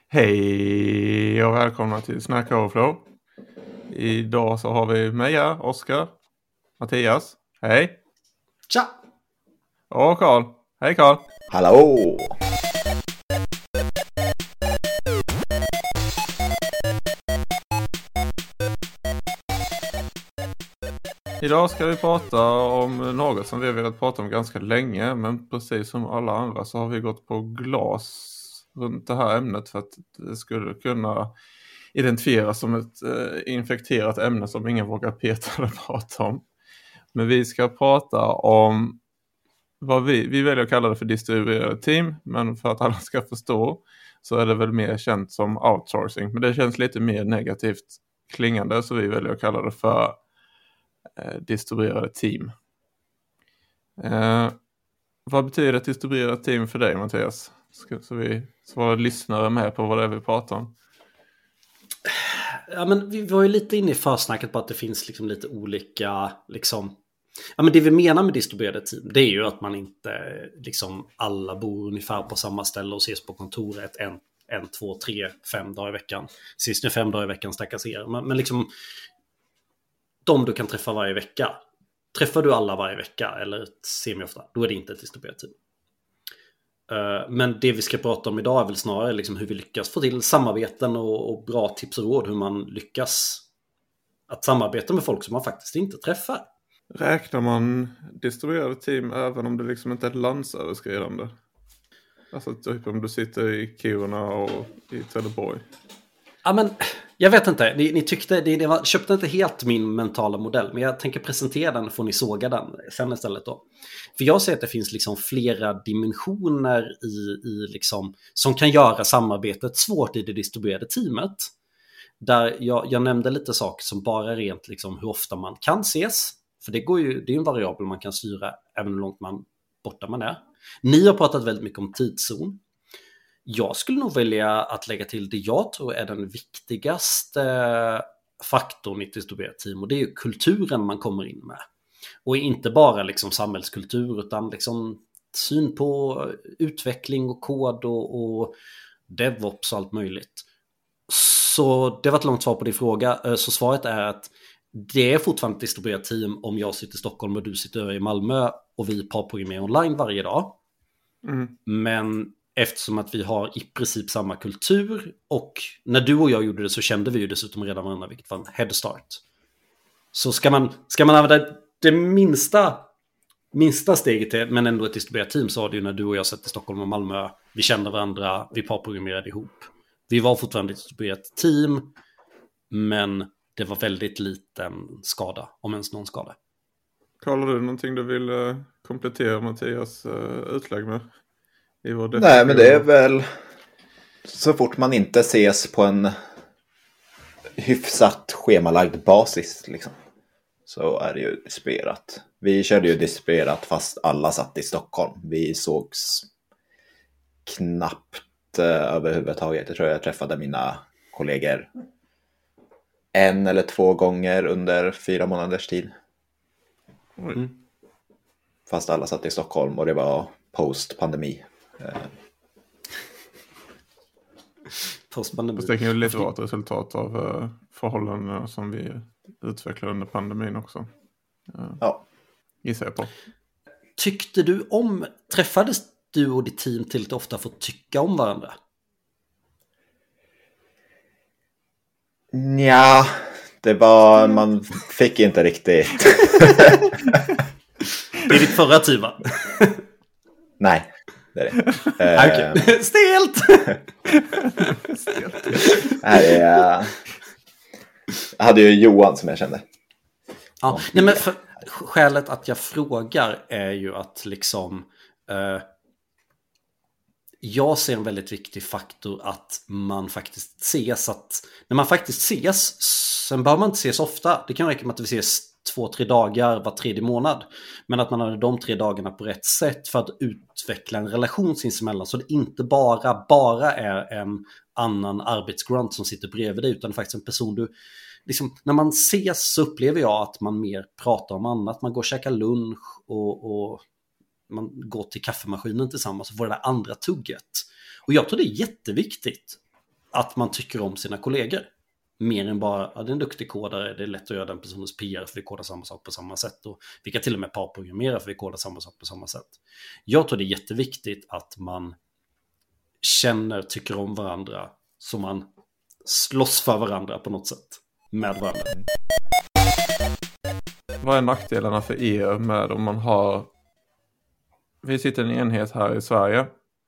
Hej och välkomna till Snack Overflow. Idag så har vi Meja, Oskar, Mattias. Hej. Tja! Och Karl. Hej Karl. Hallå! Idag ska vi prata om något som vi har velat prata om ganska länge. Men precis som alla andra så har vi gått på glas runt det här ämnet för att det skulle kunna identifieras som ett infekterat ämne som ingen vågar peta eller prata om. Men vi ska prata om vad vi väljer att kalla det för distribuerade team, men för att alla ska förstå så är det väl mer känt som outsourcing. Men det känns lite mer negativt klingande, så vi väljer att kalla det för distribuerade team. Vad betyder ett distribuerat team för dig, Mattias? Så vi svarar lyssnare med på vad det är vi pratar om. Ja, men vi var ju lite inne i försnacket på att det finns liksom lite olika liksom. Ja, men det vi menar med distribuerade team, det är ju att man inte liksom alla bor ungefär på samma ställe och ses på kontoret en, 2, 3, 5 dagar i veckan. Sist nu 5 dagar i veckan stackars er. Men liksom de du kan träffa varje vecka. Träffar du alla varje vecka eller semi-ofta, då är det inte ett distribuerat team. Men det vi ska prata om idag är väl snarare liksom hur vi lyckas få till samarbeten och bra tips och råd hur man lyckas att samarbeta med folk som man faktiskt inte träffar. Räknar man distribuerade team även om det liksom inte är landsöverskridande? Alltså typ om du sitter i Kiruna och i Trelleborg. Ja, men jag vet inte, ni tyckte det köpte inte helt min mentala modell, men jag tänker presentera den och får ni såga den sen istället då. För jag ser att det finns liksom flera dimensioner i liksom, som kan göra samarbetet svårt i det distribuerade teamet. Där jag nämnde lite saker som bara rent liksom hur ofta man kan ses. För det är en variabel man kan styra även hur långt borta man är. Ni har pratat väldigt mycket om tidszon. Jag skulle nog välja att lägga till det jag tror är den viktigaste faktorn i ett distribuerat team. Och det är ju kulturen man kommer in med. Och inte bara liksom samhällskultur utan liksom syn på utveckling och kod och DevOps och allt möjligt. Så det var ett långt svar på din fråga. Så svaret är att det är fortfarande ett distribuerat team om jag sitter i Stockholm och du sitter i Malmö och vi parprogrammerar online varje dag. Mm. Men eftersom att vi har i princip samma kultur och när du och jag gjorde det så kände vi ju dessutom redan varandra, vilket var en head start. Så ska man använda det minsta steget till, men ändå ett distribuerat team, så har det ju när du och jag satt i Stockholm och Malmö, vi kände varandra, vi parprogrammerade ihop. Vi var fortfarande ett distribuerat team, men det var väldigt liten skada, om ens någon skada. Karl, har du någonting du vill komplettera Mattias utlägg med? Nej, men det är väl så fort man inte ses på en hyfsat schemalagd basis liksom, så är det ju distribuerat. Vi körde ju distribuerat fast alla satt i Stockholm. Vi sågs knappt överhuvudtaget. Jag tror jag träffade mina kollegor 1 eller 2 gånger under 4 månaders tid. Mm. Fast alla satt i Stockholm och det var post-pandemi. Det kan ju lite vara ett resultat av förhållandena som vi utvecklade under pandemin också. Ja. Gissar jag på. Träffades du och ditt team tillräckligt ofta för att tycka om varandra? Ja, det var, man fick inte riktigt. Det är ditt förra team, va? Nej, det är det. Okay. Stelt! Jag hade ju Johan som jag kände. Ja, nej, men skälet att jag frågar är ju att liksom jag ser en väldigt viktig faktor att man faktiskt ses, att när man faktiskt ses, sen behöver man inte ses ofta. Det kan räcka med att vi ses 2-3 dagar var 3:e månad, men att man har de 3 dagarna på rätt sätt för att utveckla en relation sinsemellan, så det inte bara är en annan arbetsgrunt som sitter bredvid dig, utan faktiskt en person du liksom, när man ses så upplever jag att man mer pratar om annat. Man går och käkar lunch och man går till kaffemaskinen tillsammans och får det där andra tugget. Och jag tror det är jätteviktigt. att man tycker om sina kollegor. Mer än bara, ja, det är en duktig kodare, det är lätt att göra den personens PR för vi kodar samma sak på samma sätt. Och vi kan till och med parprogrammera för vi kodar samma sak på samma sätt. Jag tror det är jätteviktigt att man tycker om varandra, så man slåss för varandra på något sätt med varandra. Vad är nackdelarna för er med om man har... Vi sitter i en enhet här i Sverige.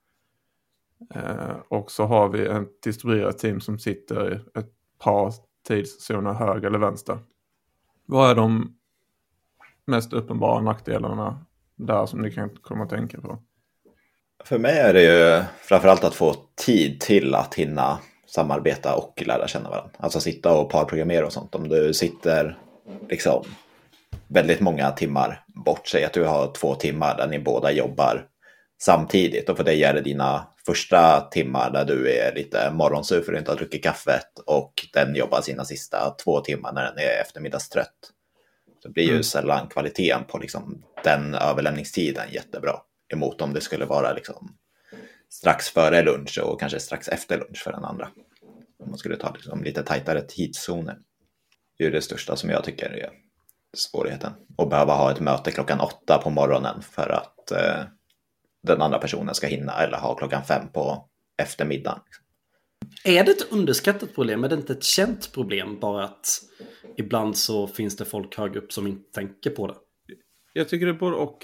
Och så har vi ett distribuerat team som sitter i ett par tidszoner höger eller vänster. Vad är de mest uppenbara nackdelarna där som ni kan komma att tänka på? För mig är det ju framförallt att få tid till att hinna samarbeta och lära känna varandra. Alltså sitta och parprogrammera och sånt. Om du sitter liksom väldigt många timmar bort, säg att du har 2 timmar där ni båda jobbar samtidigt, och för dig är det dina första timmar där du är lite morgonsur för att du inte har druckit kaffet, och den jobbar sina sista 2 timmar när den är eftermiddagstrött. Så blir ju sällan kvaliteten på liksom den överlämningstiden jättebra, emot om det skulle vara liksom strax före lunch och kanske strax efter lunch för den andra. Om man skulle ta liksom lite tajtare tidszoner. Det är det största som jag tycker är svårigheten. Och behöva ha ett möte 8 på morgonen för att den andra personen ska hinna, eller ha 5 på eftermiddagen. Är det ett underskattat problem? Är det inte ett känt problem? Bara att ibland så finns det folk högre upp som inte tänker på det. Jag tycker det är både och.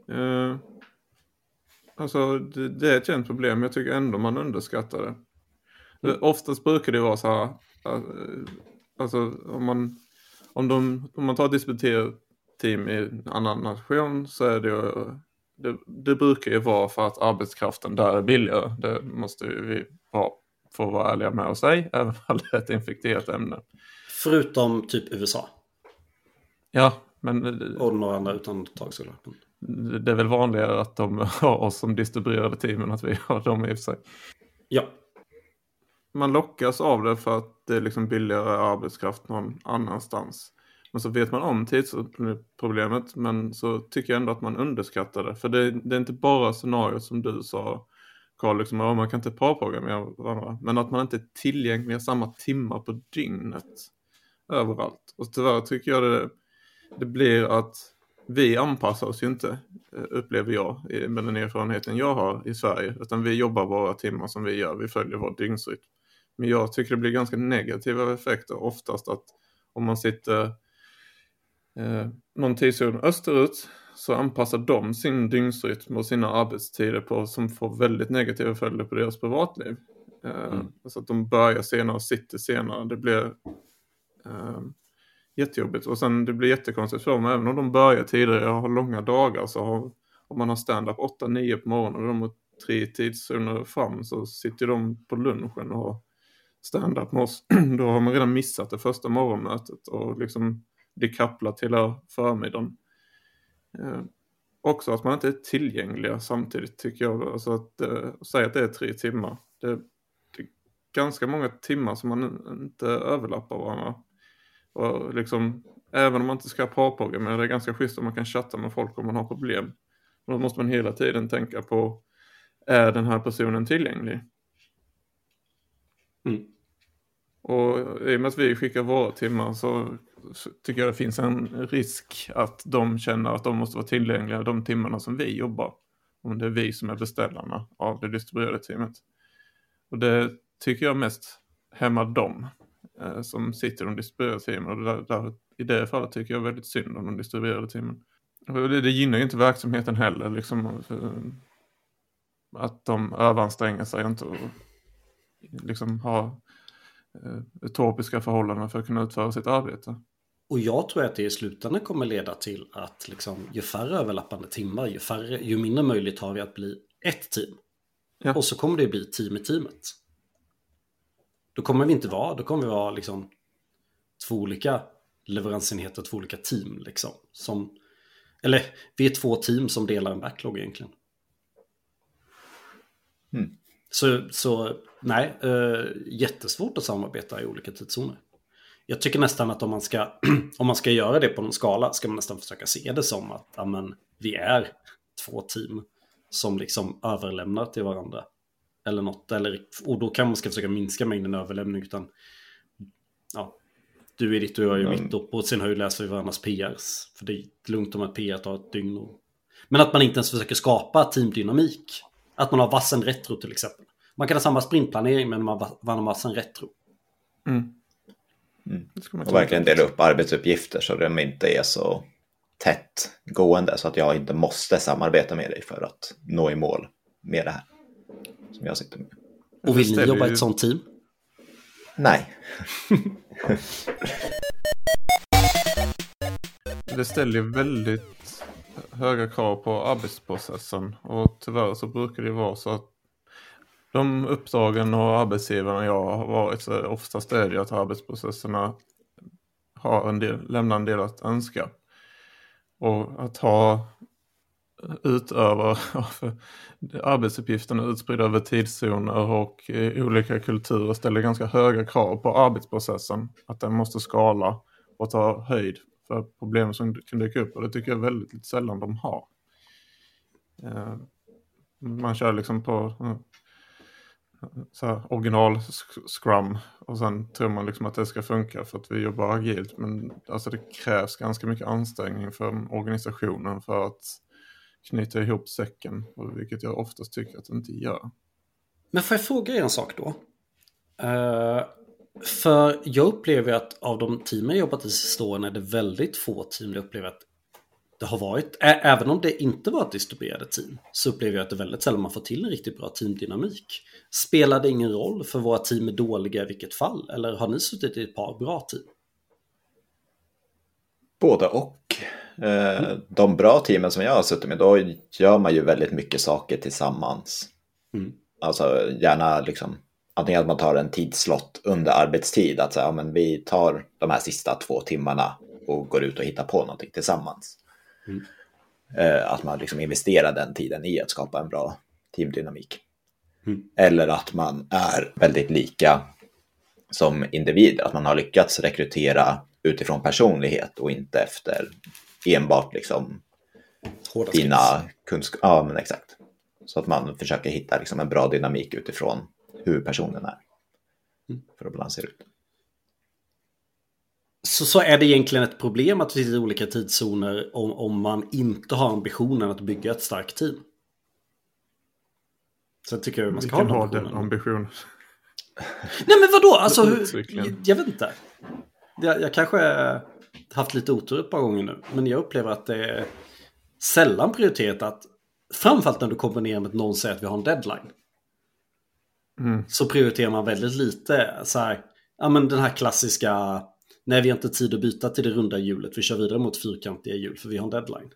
Alltså det är ett känt problem. Jag tycker ändå man underskattar det. Oftast brukar det vara så här. Alltså om man tar ett disputerat team i en annan nation, så är det brukar ju vara för att arbetskraften där är billigare. Det måste vi få vara ärliga med oss säga, även om det är ett infekterat ämne. Förutom typ USA. Ja, men... Och några andra undantag såklart. Det är väl vanligare att de har oss som distribuerade teamen, att vi har dem i och för sig. Ja. Man lockas av det för att det är liksom billigare arbetskraft någon annanstans. Men så vet man om tidsproblemet, men så tycker jag ändå att man underskattar det. För det är inte bara scenariot som du sa, Carl, liksom, man kan inte parprogrammera varandra. Men att man inte är tillgänglig samma timmar på dygnet överallt. Och tyvärr tycker jag det blir att vi anpassar oss ju inte, upplever jag, med den erfarenheten jag har i Sverige. Utan vi jobbar bara timmar som vi gör, vi följer vår dygnsrytm. Men jag tycker det blir ganska negativa effekter oftast, att om man sitter någon tidszon österut, så anpassar de sin dygnsrytm och sina arbetstider på, som får väldigt negativa följder på deras privatliv. Så att de börjar senare och sitter senare. Det blir jättejobbigt. Och sen det blir jättekonstigt för dem. Även om de börjar tidigare och har långa dagar, så om man har stand-up 8-9 på morgonen och de har 3 tidszoner fram, så sitter de på lunchen och har stand-up med oss. Då har man redan missat det första morgonmötet och liksom dekaplat hela förmiddagen. Också att man inte är tillgängliga samtidigt, tycker jag. Alltså att säga att det är 3 timmar. Det är ganska många timmar som man inte överlappar varandra. Och liksom, även om man inte ska parprogrammera, det är ganska schysst om man kan chatta med folk om man har problem. Och då måste man hela tiden tänka på, är den här personen tillgänglig? Och i och med att vi skickar våra timmar, så tycker jag det finns en risk att de känner att de måste vara tillgängliga de timmarna som vi jobbar. Om det är vi som är beställarna av det distribuerade teamet. Och det tycker jag mest hämmar dem som sitter i de distribuerade teamen. Och i det fallet tycker jag väldigt synd om de distribuerade teamen. Och det gynnar ju inte verksamheten heller. Liksom, att de överanstränger sig inte och liksom har utopiska förhållanden för att kunna utföra sitt arbete. Och jag tror att det i slutändan kommer leda till att liksom, ju färre överlappande timmar, ju mindre möjligt har vi att bli ett team. Ja. Och så kommer det bli team i teamet. Då kommer vi vara liksom 2 olika leveransenheter, 2 olika team liksom. Eller vi är 2 team som delar en backlog egentligen. Så nej, jättesvårt att samarbeta i olika tidszoner. Jag tycker nästan att om man ska göra det på någon skala, ska man nästan försöka se det som att vi är 2 team som liksom överlämnar till varandra eller något. Och då kan man ska försöka minska mängden överlämning. Utan, ja, du är ditt och jag är mitt. Och på sin höjd läser vi varandras PRs. För det är lugnt om att PR tar ett dygn. Men att man inte ens försöker skapa teamdynamik. Att man har vassen retro till exempel. Man kan ha samma sprintplanering men man har vassen retro. Och verkligen dela upp arbetsuppgifter så de inte är så tätt gående så att jag inte måste samarbeta med dig för att nå i mål med det här som jag sitter med. Och vill ni jobba i ett sånt team? Nej. Det ställer ju väldigt höga krav på arbetsprocessen och tyvärr så brukar det vara så att de uppdragen och arbetsgivarna jag har varit så oftast är det att arbetsprocesserna har lämnar en del att önska. Och att ha utöver arbetsuppgifterna utspridda över tidszoner och olika kulturer ställer ganska höga krav på arbetsprocessen. Att den måste skala och ta höjd för problem som kan dyka upp. Och det tycker jag väldigt sällan de har. Man kör liksom på så här original scrum och sen tror man liksom att det ska funka för att vi jobbar agilt, men alltså det krävs ganska mycket ansträngning för organisationen för att knyta ihop säcken, vilket jag oftast tycker att det inte gör. Men får jag fråga er en sak då? För jag upplever att av de team jag jobbat i sista åren är det väldigt få team jag upplever att det har varit, även om det inte var ett distribuerade team, så upplever jag att det väldigt sällan man får till en riktigt bra teamdynamik. Spelar det ingen roll för våra team är dåliga i vilket fall? Eller har ni suttit i ett par bra team? Både och. De bra teamen som jag har suttit med, då gör man ju väldigt mycket saker tillsammans. Alltså gärna liksom antingen att man tar en tidslott under arbetstid, att säga, ja, men vi tar de här sista 2 timmarna och går ut och hittar på någonting tillsammans. Att man liksom investerar den tiden i att skapa en bra teamdynamik. Eller att man är väldigt lika som individ, att man har lyckats rekrytera utifrån personlighet och inte efter enbart liksom dina kunskaper. Ja, men exakt. Så att man försöker hitta liksom en bra dynamik utifrån hur personen är för att balansera ut. Så är det egentligen ett problem att vi sitter i olika tidszoner om man inte har ambitionen att bygga ett starkt team? Så tycker jag man ska ha den ambitionen. Nej men vadå? Alltså, jag vet inte. Jag kanske haft lite otur ett par gånger nu. Men jag upplever att det är sällan prioriterat att, framförallt när du kombinerar med att någon säger att vi har en deadline. Så prioriterar man väldigt lite så här, ja men den här klassiska, nej vi har inte tid att byta till det runda hjulet, vi kör vidare mot fyrkantiga hjul för vi har en deadline.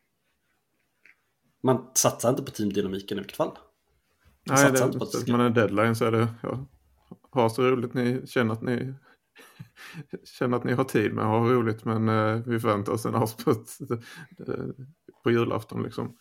Man satsar inte på teamdynamiken i vilket fall. Nej, man är deadline så är det, ja, ha så roligt ni känner att ni har tid med att ha roligt, men vi förväntar oss en avsputt på julafton liksom.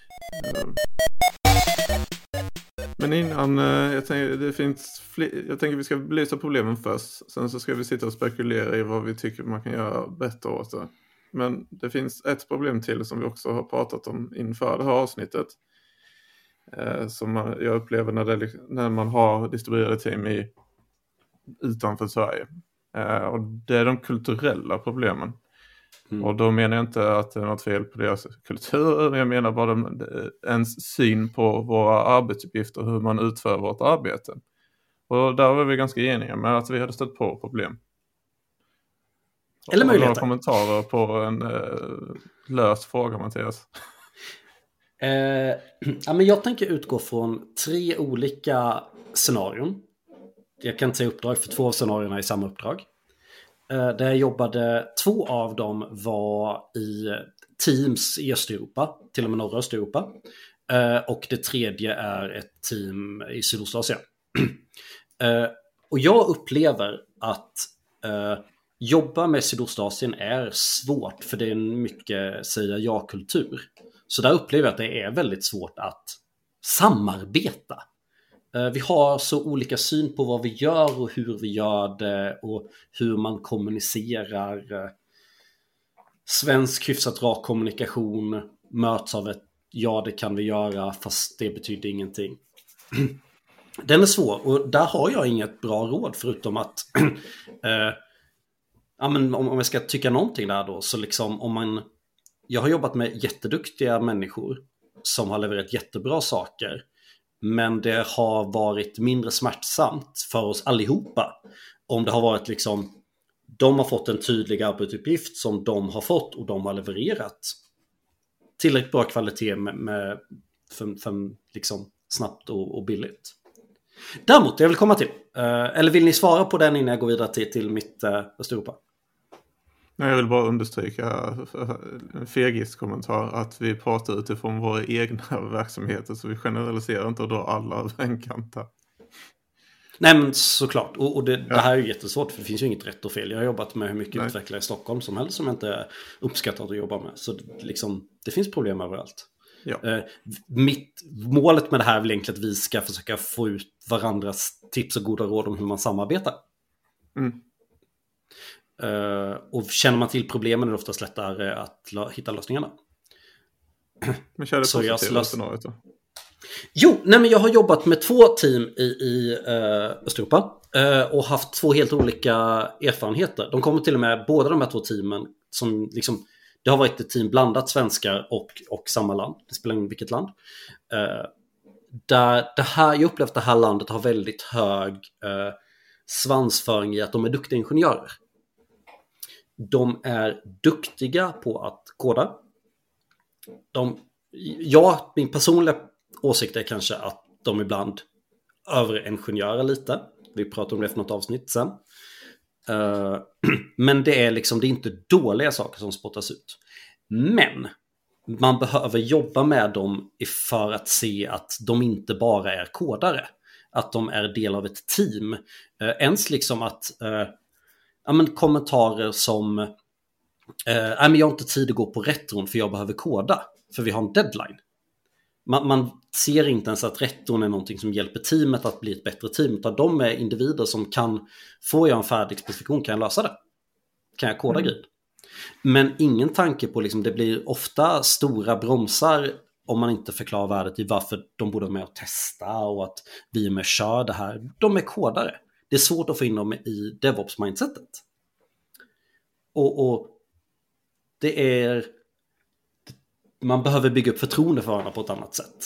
Men innan, jag tänker vi ska belysa problemen först. Sen så ska vi sitta och spekulera i vad vi tycker man kan göra bättre åt det. Men det finns ett problem till som vi också har pratat om inför det här avsnittet. Som jag upplever när man har distribuerade team utanför Sverige. Och det är de kulturella problemen. Och då menar jag inte att det är något fel på deras kultur. Jag menar bara ens syn på våra arbetsuppgifter och hur man utför vårt arbete. Och där var vi ganska eniga med att vi hade stött på problem. Eller möjligheter. Några kommentarer på en lös fråga, Mattias? Ja, men jag tänker utgå från 3 olika scenarion. Jag kan ta uppdrag för 2 av scenarierna i samma uppdrag. Där jag jobbade, 2 av dem var i teams i Östeuropa, till och med norra Östeuropa. Och det 3:e är ett team i Sydostasien. Och jag upplever att jobba med Sydostasien är svårt, för det är en mycket säga ja-kultur. Så där upplever jag att det är väldigt svårt att samarbeta. Vi har så olika syn på vad vi gör och hur vi gör det och hur man kommunicerar. Svensk hyfsat rak kommunikation möts av ett ja, det kan vi göra, fast det betyder ingenting. Den är svår och där har jag inget bra råd förutom att ja, men om jag ska tycka någonting där då, så liksom jag har jobbat med jätteduktiga människor som har levererat jättebra saker, men det har varit mindre smärtsamt för oss allihopa om det har varit liksom de har fått en tydlig arbetsuppgift som de har fått och de har levererat tillräckligt bra kvalitet för liksom snabbt och billigt. Däremot, jag vill komma till. Eller vill ni svara på den innan jag går vidare till mitt Östeuropa? Nej, jag vill bara understryka en fegis-kommentar att vi pratar utifrån våra egna verksamheter, så vi generaliserar inte och drar alla över en kant här. Nej, men såklart. Och det här är ju jättesvårt, för det finns ju inget rätt och fel. Jag har jobbat med hur mycket utvecklare i Stockholm som helst som jag inte uppskattar att jobba med. Så liksom, det finns problem överallt. Ja. Målet med det här är väl egentligen att vi ska försöka få ut varandras tips och goda råd om hur man samarbetar. Och känner man till problemen är det oftast lättare att hitta lösningarna. Men kör det positiva scenariot då? Jo, men jag har jobbat med 2 team i Östeuropa och haft 2 helt olika erfarenheter. De kommer till och med båda de här 2 teamen som liksom, det har varit ett team blandat svenskar och samma land. Det spelar ingen vilket land. Där jag upplevt att det här landet har väldigt hög svansföring i att de är duktiga ingenjörer. De är duktiga på att koda. Min personliga åsikt är kanske att de ibland överingenjörer lite. Vi pratar om det för något avsnitt sen. Men det är inte dåliga saker som spottas ut. Men man behöver jobba med dem för att se att de inte bara är kodare. Att de är del av ett team. Ens liksom att kommentarer som jag har inte tid att gå på retron för jag behöver koda. För vi har en deadline. Man ser inte ens att retron är någonting som hjälper teamet att bli ett bättre team. Utan de är individer som får jag en färdig specifikation, kan jag lösa det? Kan jag koda grejer? Men ingen tanke på, det blir ofta stora bromsar om man inte förklarar värdet i varför de borde vara med och testa och att vi är med och kör det här. De är kodare. Det är svårt att få in dem i DevOps-mindsetet. Och det är... Man behöver bygga upp förtroende för varandra på ett annat sätt.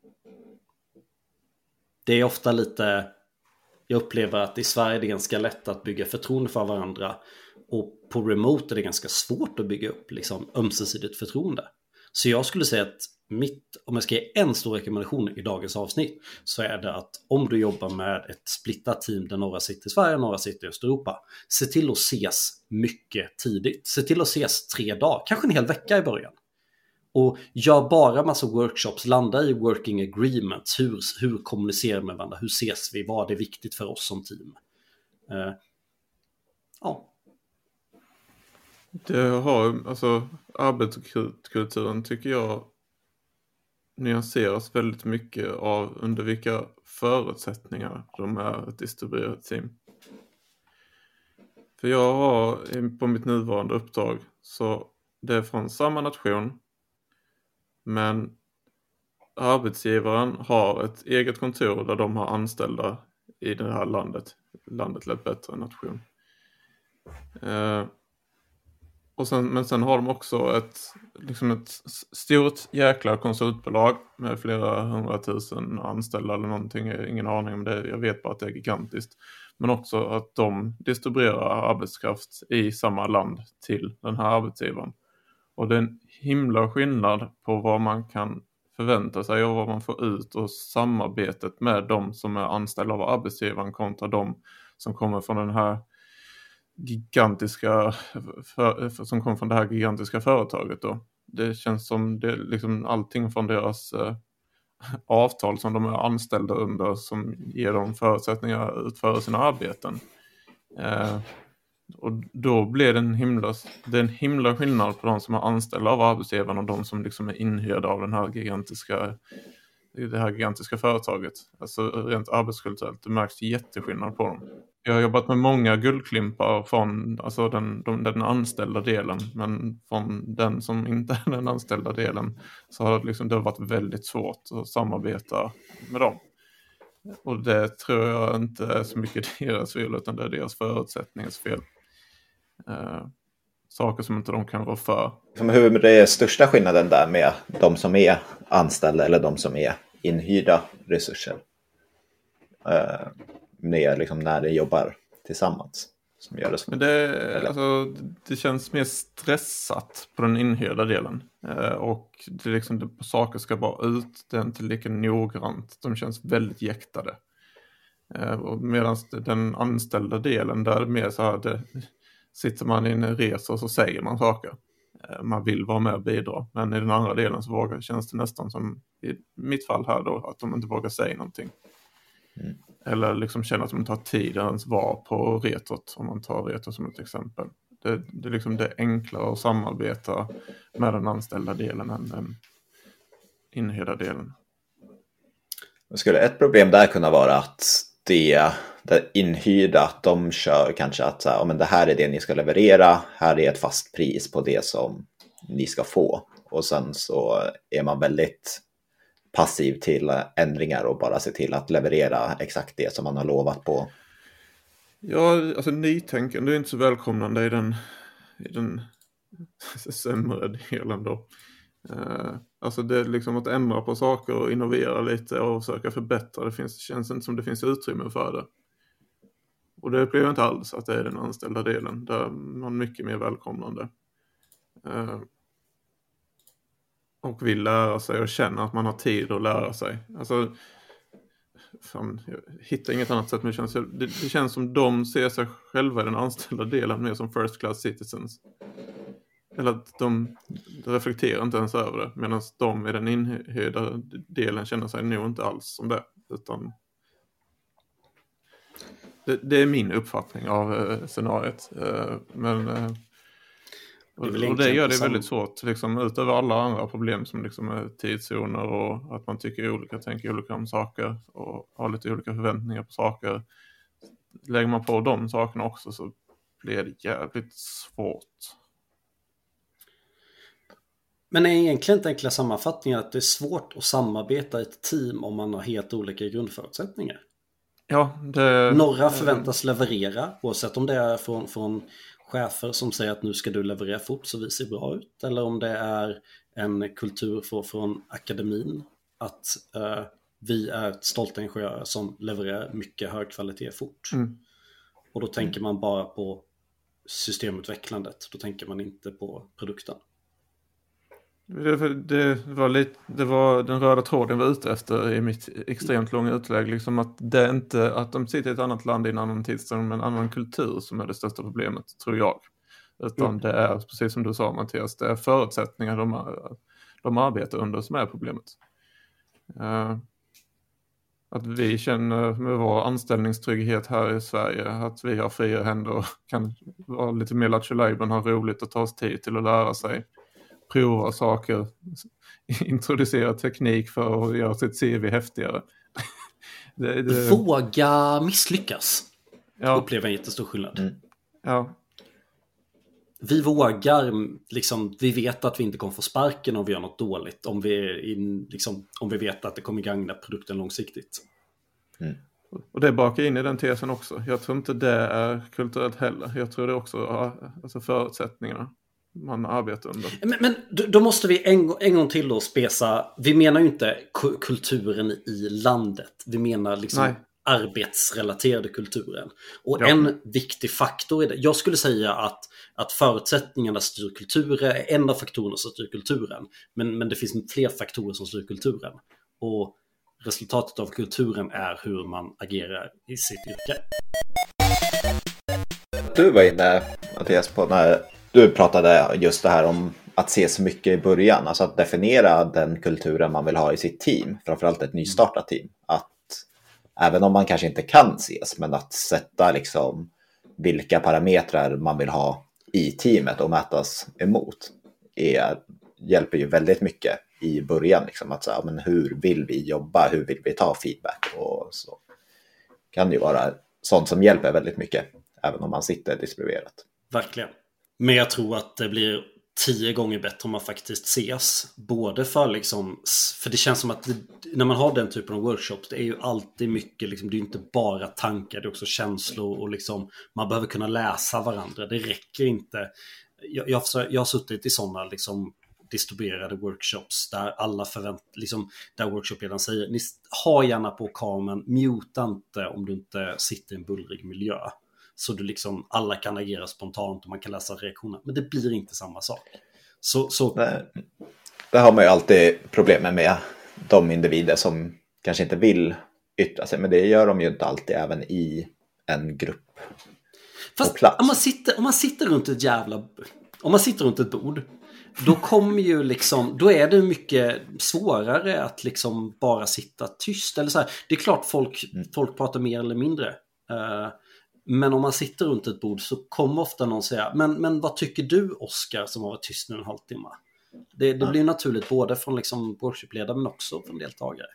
Det är ofta lite... Jag upplever att i Sverige är det ganska lätt att bygga förtroende för varandra. Och på remote är det ganska svårt att bygga upp ömsesidigt förtroende. Så jag skulle säga att om jag ska ge en stor rekommendation i dagens avsnitt, så är det att om du jobbar med ett splittat team där några sitter i Sverige och några sitter i Östeuropa, se till att ses mycket tidigt. Se till att ses 3 dagar, kanske en hel vecka i början. Och gör bara massa workshops, landa i working agreements. Hur kommunicerar vi med varandra? Hur ses vi? Vad är viktigt för oss som team? Det har, arbetskulturen tycker jag nyanseras väldigt mycket av under vilka förutsättningar de är ett distribuerat team. För jag har på mitt nuvarande uppdrag, så det är från samma nation, men arbetsgivaren har ett eget kontor där de har anställda i det här landet. Landet lät bättre nation. Men sen har de också ett stort jäkla konsultbolag med flera 100 000 anställda eller någonting. Jag har ingen aning om det. Jag vet bara att det är gigantiskt. Men också att de distribuerar arbetskraft i samma land till den här arbetsgivaren. Och det är en himla skillnad på vad man kan förvänta sig och vad man får ut, och samarbetet med de som är anställda av arbetsgivaren kontra de som kommer från den här som kommer från det här gigantiska företaget då. Det känns som det allting från deras avtal som de är anställda under som ger dem förutsättningar att utföra sina arbeten. Och då blir det en himla skillnad på de som är anställda av arbetsgivaren och de som är inhyrda av det här gigantiska företaget. Alltså rent arbetskulturellt, det märks jätteskillnad på dem. Jag har jobbat med många guldklimpar från den anställda delen, men från den som inte är den anställda delen så har det har varit väldigt svårt att samarbeta med dem. Och det tror jag inte är så mycket deras fel, utan det är deras förutsättningars fel. Saker som inte de kan rå för. Hur är största skillnaden där med de som är anställda eller de som är inhyrda resurser? Liksom när de jobbar tillsammans. Som gör det så. Men det känns mer stressat på den inhyrda delen. Och det liksom, saker ska bara ut. Det är inte lika noggrant. De känns väldigt jäktade. Medan den anställda delen, där är det mer så här, sitter man i en resa och så säger man saker. Man vill vara med och bidra. Men i den andra delen så känns det nästan som i mitt fall här då, att de inte vågar säga någonting. Mm. Eller liksom känner att de inte har tid att ens vara på retot, om man tar retot som ett exempel. Det är liksom det enklare att samarbeta med den anställda delen än den inhyrda delen. Skulle ett problem där kunna vara att det inhyrda, att de kör kanske att men det här är det ni ska leverera, här är ett fast pris på det som ni ska få. Och sen så är man väldigt passiv till ändringar och bara se till att leverera exakt det som man har lovat på. Ja, alltså nytänkande är inte så välkomnande i den sämre delen då. Alltså det är liksom att ändra på saker och innovera lite och försöka förbättra. Det känns inte som det finns utrymme för det. Och det upplever jag inte alls att det är den anställda delen. Där man mycket mer välkomnande. Och vill lära sig och känna att man har tid att lära sig. Alltså, fan, jag hittar inget annat sätt, men det känns som de ser sig själva i den anställda delen mer som first class citizens. Eller att de reflekterar inte ens över det, medan de i den inhyrda delen känner sig nog inte alls som det. Utan det är min uppfattning av scenariet. Och det gör det väldigt svårt, liksom, utöver alla andra problem som liksom är tidszoner och att man tycker olika, tänker olika om saker och har lite olika förväntningar på saker. Lägger man på de sakerna också så blir det jävligt svårt. Men är egentligen inte enkla sammanfattningar att det är svårt att samarbeta i ett team om man har helt olika grundförutsättningar? Ja, några förväntas leverera, oavsett om det är från chefer som säger att nu ska du leverera fort så vi ser bra ut, eller om det är en kultur från akademin att vi är stolta ingenjörer som levererar mycket hög kvalitet fort. Och då tänker man bara på systemutvecklandet, då tänker man inte på produkten. Det var den röda tråden var ute efter i mitt extremt långa utlägg, liksom att det är inte att de sitter i ett annat land i en annan tidszon med en annan kultur som är det största problemet, tror jag. Utan det är, precis som du sa Mattias, det är förutsättningar de arbetar under som är problemet. Att vi känner med vår anställningstrygghet här i Sverige att vi har fria händer och kan vara lite mer lattjo-lajban, ha roligt och ta oss tid till att lära sig, prova saker, introducera teknik för att göra sitt CV häftigare. Våga misslyckas. Ja. Upplever en jättestor skillnad. Ja. Vi vågar, liksom, vi vet att vi inte kommer få sparken om vi gör något dåligt. Om vi vet att det kommer gagna produkten långsiktigt. Och det bakar in i den tesen också. Jag tror inte det är kulturellt heller. Jag tror det är också alltså förutsättningarna man arbetar under. Men då måste vi en gång till då spesa. Vi menar ju inte kulturen i landet. Vi menar liksom arbetsrelaterade kulturen. Och en viktig faktor i det. Jag skulle säga att förutsättningarna styr kulturen är en av faktorerna som styr kulturen. Men det finns fler faktorer som styr kulturen. Och resultatet av kulturen är hur man agerar i sitt yrke. Du var inne, Mattias, på när du pratade just det här om att ses mycket i början. Alltså att definiera den kulturen man vill ha i sitt team. Framförallt ett nystartat team. Att även om man kanske inte kan ses, men att sätta liksom vilka parametrar man vill ha i teamet och mätas emot hjälper ju väldigt mycket i början. Liksom, att säga, men hur vill vi jobba? Hur vill vi ta feedback? Och så kan det ju vara sånt som hjälper väldigt mycket, även om man sitter distribuerat. Verkligen. Men jag tror att det blir 10 gånger bättre om man faktiskt ses. Både för liksom, för det känns som att när man har den typen av workshops, det är ju alltid mycket liksom, det är ju inte bara tankar, det är också känslor och liksom, man behöver kunna läsa varandra. Det räcker inte. Jag har suttit i sådana liksom distribuerade workshops där alla liksom, där workshopledaren säger, ni har gärna på kameran, muta inte om du inte sitter i en bullrig miljö. Så du liksom, alla kan agera spontant och man kan läsa reaktioner. Men det blir inte samma sak. Så... Det har man ju alltid problem med de individer som kanske inte vill yttra sig. Men det gör de ju inte alltid även i en grupp. Fast om man sitter runt ett bord, då kommer ju liksom, då är det mycket svårare att liksom bara sitta tyst. Eller så här. Det är klart folk pratar mer eller mindre. Men om man sitter runt ett bord så kommer ofta någon säga, men vad tycker du, Oskar, som har varit tyst nu en halvtimme? Det blir naturligt både från liksom workshopledare men också från deltagare.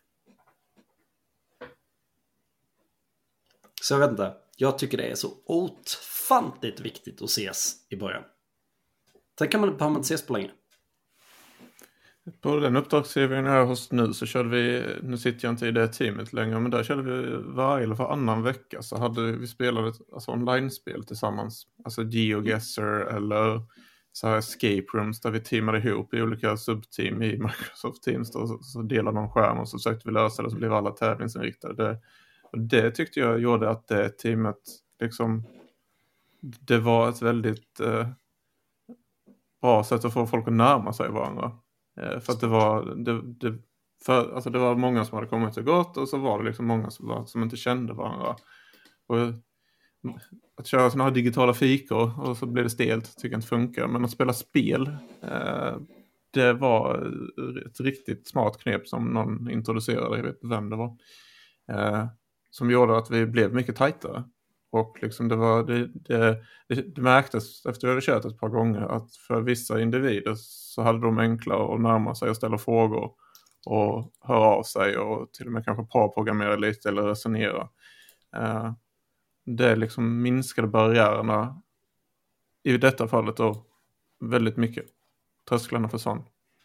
Så jag vet inte, jag tycker det är så ofantligt viktigt att ses i början. Sen behöver man inte ses på länge. På den uppdragsserien jag är hos nu så körde vi, nu sitter jag inte i det teamet längre, men där körde vi varje eller varannan vecka så hade vi spelat alltså online-spel tillsammans. Alltså GeoGuessr eller så här escape rooms där vi teamade ihop i olika subteam i Microsoft Teams då, så delade någon skärm och så försökte vi lösa det så blev alla tävlingsinriktade. Det tyckte jag gjorde att det teamet liksom, det var ett väldigt bra sätt att få folk att närma sig varandra. För att det var många som hade kommit och gått och så var det liksom många som inte kände varandra. Och att köra såna här digitala fikor och så blir det stelt, tycker jag inte funkar. Men att spela spel, det var ett riktigt smart knep som någon introducerade, jag vet inte vem det var. Som gjorde att vi blev mycket tajtare. Och liksom det märktes efter att jag hade kört ett par gånger att för vissa individer så hade de enklare att närma sig och ställa frågor och höra av sig och till och med kanske programmera lite eller resonera. Det liksom minskade barriärerna i detta fallet då väldigt mycket. Trösklarna försvann.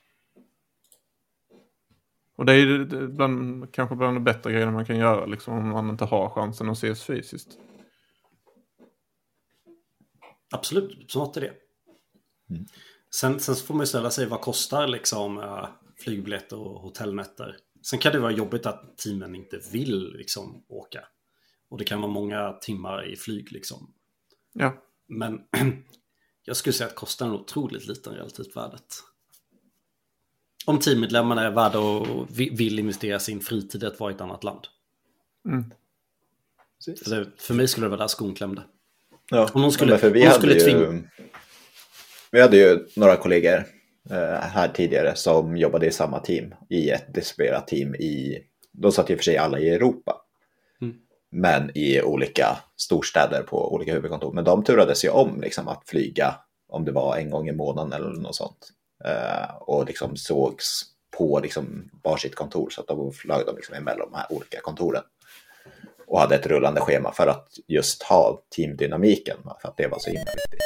Och det är ju kanske bland de bättre grejerna man kan göra liksom, om man inte har chansen att ses fysiskt. Absolut, så är det. Sen så får man ju ställa sig, vad kostar liksom flygbiljetter och hotellnätter. Sen kan det vara jobbigt att teamen inte vill liksom åka. Och det kan vara många timmar i flyg liksom. Ja. Men jag skulle säga att kostar en otroligt liten relativt värdet. Om teammedlemmarna är värda och vill investera sin fritid i att vara i ett annat land. För mig skulle det vara där skon klämde. Ja, om någon vi hade ju några kollegor här tidigare som jobbade i samma team, i ett distribuerat team de satt ju för sig alla i Europa. Men i olika storstäder på olika huvudkontor. Men de turades ju om liksom, att flyga om det var en gång i månaden eller något sånt. Och liksom sågs på liksom varsitt kontor, så att de flög liksom emellan de här olika kontoren. Och hade ett rullande schema för att just ha teamdynamiken, för att det var så himla viktigt.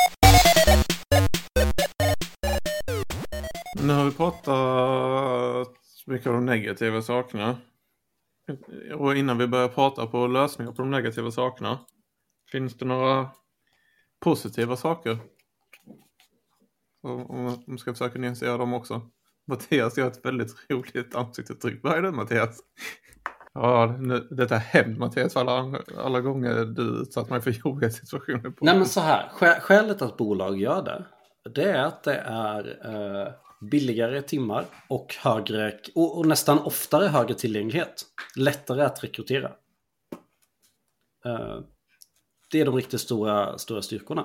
Nu har vi pratat mycket om de negativa sakerna. Och innan vi börjar prata på lösningar på de negativa sakerna, finns det några positiva saker? Om man ska försöka nyansera dem också. Mattias gör ett väldigt roligt ansiktsuttryck. Vad är det, Mattias? Ja, detta är hämnd, Mattias, för alla gånger du satt mig för jobbiga situationer. Nej, men så här. Skälet att bolag gör det är att det är billigare timmar och högre och nästan oftare högre tillgänglighet. Lättare att rekrytera. Det är de riktigt stora styrkorna.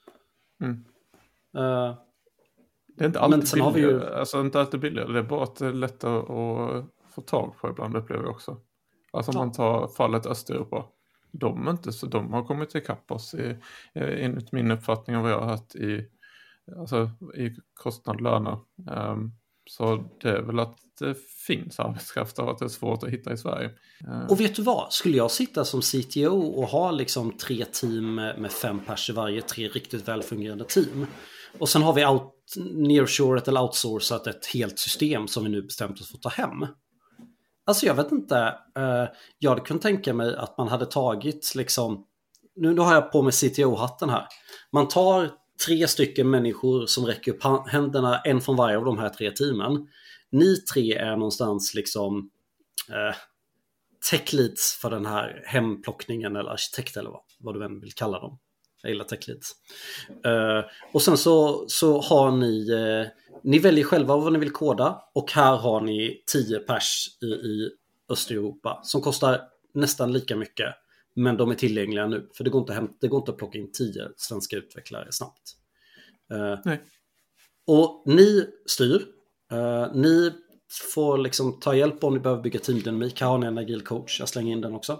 Det är inte alltid billigare. Alltså inte alltid billigare. Det är bara att det är lättare att få tag på ibland, upplever jag också. Alltså om man tar fallet Östeuropa. De har kommit ikapp oss enligt min uppfattning av vad jag har hört i kostnadlöner. Så det är väl att det finns arbetskraft och att det är svårt att hitta i Sverige. Och vet du vad? Skulle jag sitta som CTO och ha liksom 3 team med 5 pers i varje, 3 riktigt välfungerande team, Och sen har vi nearshoret eller outsourcat ett helt system som vi nu bestämt oss för att ta hem. Alltså jag vet inte, jag hade kunnat tänka mig att man hade tagit liksom, nu har jag på mig CTO-hatten här. Man tar 3 stycken människor som räcker upp händerna, en från varje av de här 3 teamen. Ni 3 är någonstans liksom tech leads för den här hemplockningen eller arkitekt eller vad du än vill kalla dem. Jag gillar tech leads. Och sen så har ni väljer själva vad ni vill koda, och här har ni 10 pers i Östeuropa som kostar nästan lika mycket, men de är tillgängliga nu, för det går inte att plocka in 10 svenska utvecklare snabbt. Nej. Och ni styr, ni får liksom ta hjälp om ni behöver bygga teamdynamik. Här har ni en agil coach, jag slänger in den också.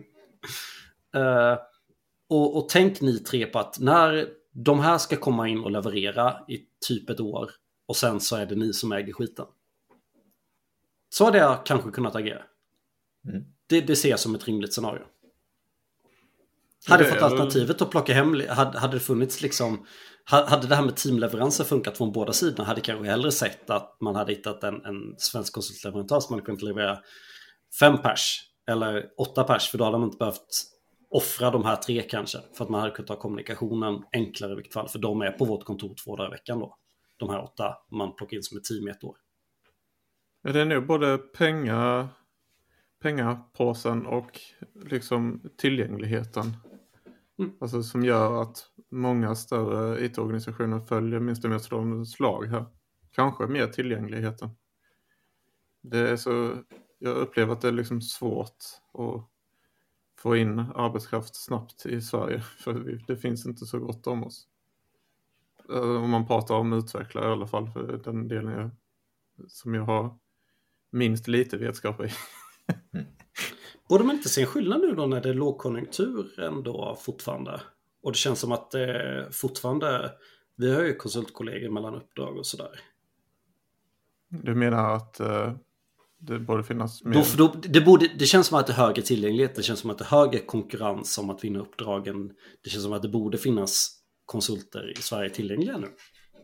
Och tänk ni 3 på att när de här ska komma in och leverera i typ ett år, och sen så är det ni som äger skiten. Så hade jag kanske kunnat agera. Det ser jag som ett rimligt scenario. Hade fått alternativet att plocka hem, hade det funnits liksom, hade det här med teamleveranser funkat från båda sidorna, hade kanske hellre sett att man hade hittat en svensk konsultleverantör som hade kunnat leverera 5 pers eller 8 pers, för då hade man inte behövt offra de här 3 kanske, för att man hade kunnat ha kommunikationen enklare i vilket fall, för de är på vårt kontor 2 dagar i veckan då. De här 8 man plockar in som ett team i ett år. Ja, det är nu både pengapåsen och liksom tillgängligheten. Alltså som gör att många större IT-organisationer följer minst ett slag här. Kanske mer tillgängligheten. Det är så, jag upplever att det är liksom svårt att få in arbetskraft snabbt i Sverige. För det finns inte så gott om oss. Om man pratar om utvecklare i alla fall. För den delen som jag har minst lite vetskap i. Borde man inte se en skillnad nu då när det är lågkonjunktur ändå fortfarande? Och det känns som att det fortfarande, vi har ju konsultkollegor mellan uppdrag och sådär. Du menar att det borde finnas mer? Det känns som att det är högre tillgänglighet, det känns som att det är högre konkurrens om att vinna uppdragen. Det känns som att det borde finnas konsulter i Sverige tillgängliga nu.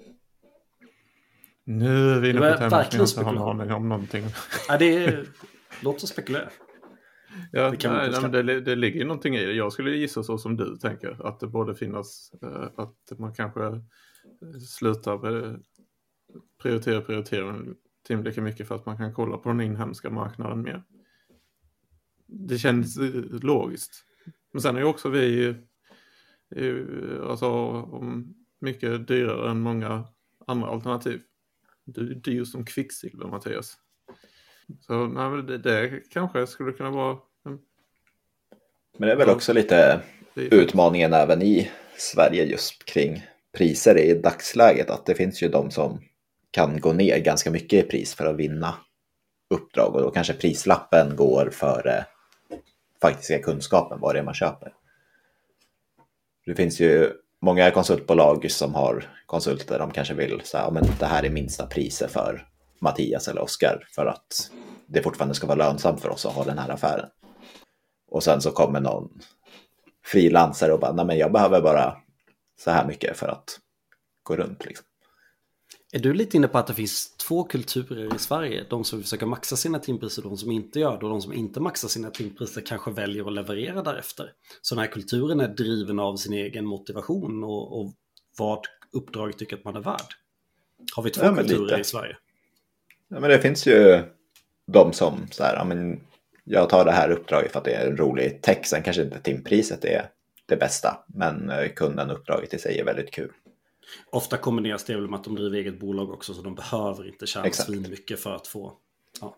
Nu är vi inne på ett ämne som jag inte har någon aning om någonting. Ja, låt oss spekulera. Ja, men det ligger ju någonting i det. Jag skulle gissa så som du tänker. Att det borde finnas, att man kanske slutar prioritera tim lika mycket för att man kan kolla på den inhemska marknaden mer. Det känns logiskt. Men sen är ju också vi alltså, mycket dyrare än många andra alternativ. Du är dyr som kvicksilver, Mattias. Så det kanske skulle kunna vara... Men det är väl också lite utmaningen även i Sverige just kring priser i dagsläget. Att det finns ju de som kan gå ner ganska mycket i pris för att vinna uppdrag. Och då kanske prislappen går före faktiska kunskapen, vad det är man köper. Det finns ju många konsultbolag som har konsulter. De kanske vill säga, men det här är minsta priser för Mattias eller Oskar, för att det fortfarande ska vara lönsamt för oss att ha den här affären. Och sen så kommer någon frilansare och bara, nej men jag behöver bara så här mycket för att gå runt liksom. Är du lite inne på att det finns 2 kulturer i Sverige? De som försöker maxa sina timpriser och de som inte gör det, och de som inte maxar sina timpriser kanske väljer att leverera därefter. Så den här kulturen är driven av sin egen motivation och vad uppdraget tycker att man är värd. Har vi 2 kulturer lite i Sverige? Ja, men det finns ju de som så här, ja, men jag tar det här uppdraget för att det är en rolig tech. Sen kanske inte timpriset är det bästa, men kunden uppdraget i sig är väldigt kul. Ofta kombineras det med att de driver eget bolag också, så de behöver inte tjäna svin mycket för att få... Ja.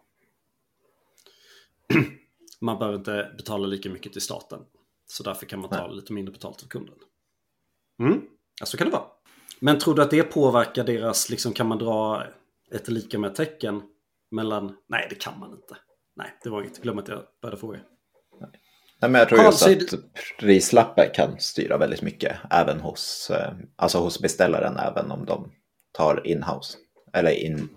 Man behöver inte betala lika mycket till staten. Så därför kan man ta lite mindre betalt av kunden. Ja, så kan det vara. Men tror du att det påverkar deras... Liksom, kan man dra ett lika med tecken mellan... Nej, det kan man inte. Nej, det var inget. Glöm att jag började fråga. Nej, men jag tror just att prislappar kan styra väldigt mycket. Även hos beställaren, även om de tar in-house. Eller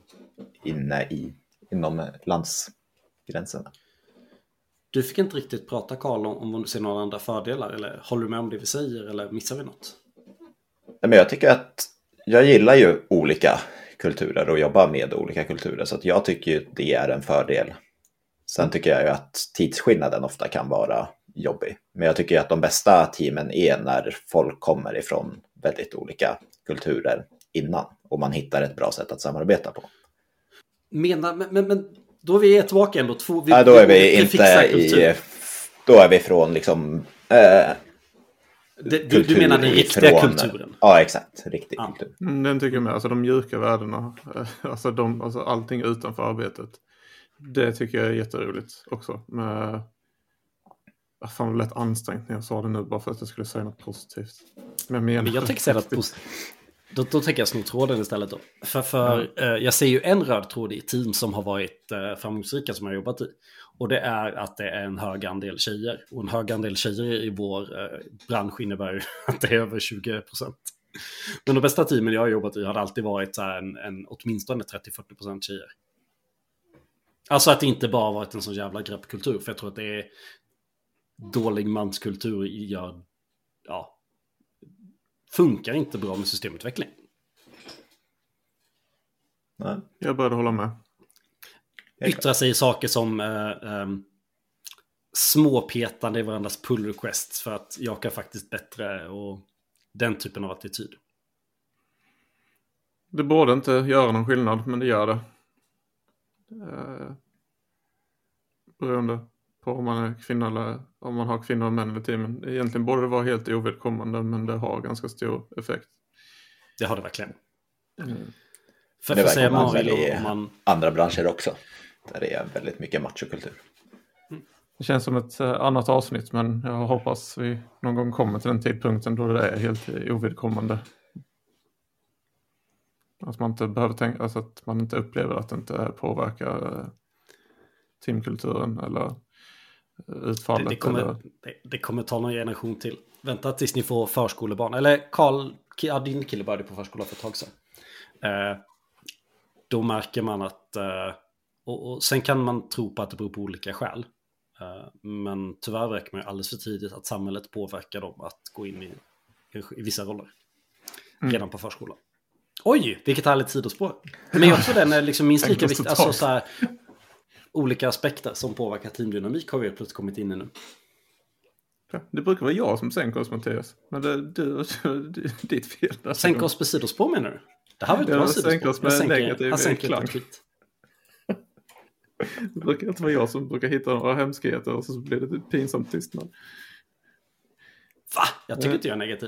inom landsgränserna. Du fick inte riktigt prata, Carl, om du ser några andra fördelar. Eller håller du med om det vi säger, eller missar vi något? Nej, men jag tycker att jag gillar ju olika kulturer och jobbar med olika kulturer, så att jag tycker ju det är en fördel. Sen tycker jag ju att tidsskillnaden ofta kan vara jobbig. Men jag tycker att de bästa teamen är när folk kommer ifrån väldigt olika kulturer innan och man hittar ett bra sätt att samarbeta på. Men då är vi tillbaka ändå. Då är vi inte i... Då är vi från liksom... du menar den riktiga kulturen? Ja, exakt. Riktig kultur. Den tycker jag med. Alltså de mjuka värdena. Alltså allting utanför arbetet. Det tycker jag är jätteroligt också. Men fan, det lät ansträngt när jag sa det nu bara för att jag skulle säga något positivt. Men jag tänker säga att då tänker jag sno tråden istället då. För jag ser ju en röd tråd i team som har varit framgångsrika som jag har jobbat i. Och det är att det är en hög andel tjejer. Och en hög andel tjejer i vår bransch innebär ju att det är över 20%. Men de bästa teamen jag har jobbat i har alltid varit så här åtminstone 30-40% tjejer. Alltså att det inte bara varit en sån jävla greppkultur. För jag tror att det är dålig manskultur funkar inte bra med systemutveckling. Nej. Jag började hålla med. Yttra sig i saker som småpetande i varandras pull requests för att jag kan faktiskt bättre och den typen av attityd. Det borde inte göra någon skillnad, men det gör det. Beroende på om man är kvinna eller om man har kvinnor och män i teamen. Egentligen borde det vara helt ovidkommande, men det har ganska stor effekt. Det har det verkligen. För det verkar man väl i andra branscher också. Där det är väldigt mycket machokultur. Det känns som ett annat avsnitt, men jag hoppas vi någon gång kommer till den tidpunkten då det är helt ovidkommande. Att man inte behöver tänka, alltså att man inte upplever att det inte påverkar teamkulturen eller utfallet. Det kommer ta någon generation till. Vänta tills ni får förskolebarn. Eller Karl, din kille började på förskola för ett tag sedan. Då märker man att och sen kan man tro på att det beror på olika skäl. Men tyvärr verkar man ju alldeles för tidigt att samhället påverkar dem att gå in i vissa roller. Redan på förskolan. Oj, vilket härligt sidospår. Men jag tror den är liksom minst lika viktig. Alltså så här, olika aspekter som påverkar teamdynamik har vi plötsligt kommit in i nu. Det brukar vara jag som sänker oss, Mattias. Men det är ditt fel. Sänker oss på sidospår menar du? Det här var inte bra sidospår. Han sänker ett skit. Det brukar inte vara jag som brukar hitta några hemskheter och så blir det pinsamt tystnad. Va? Jag tycker inte jag är negativ.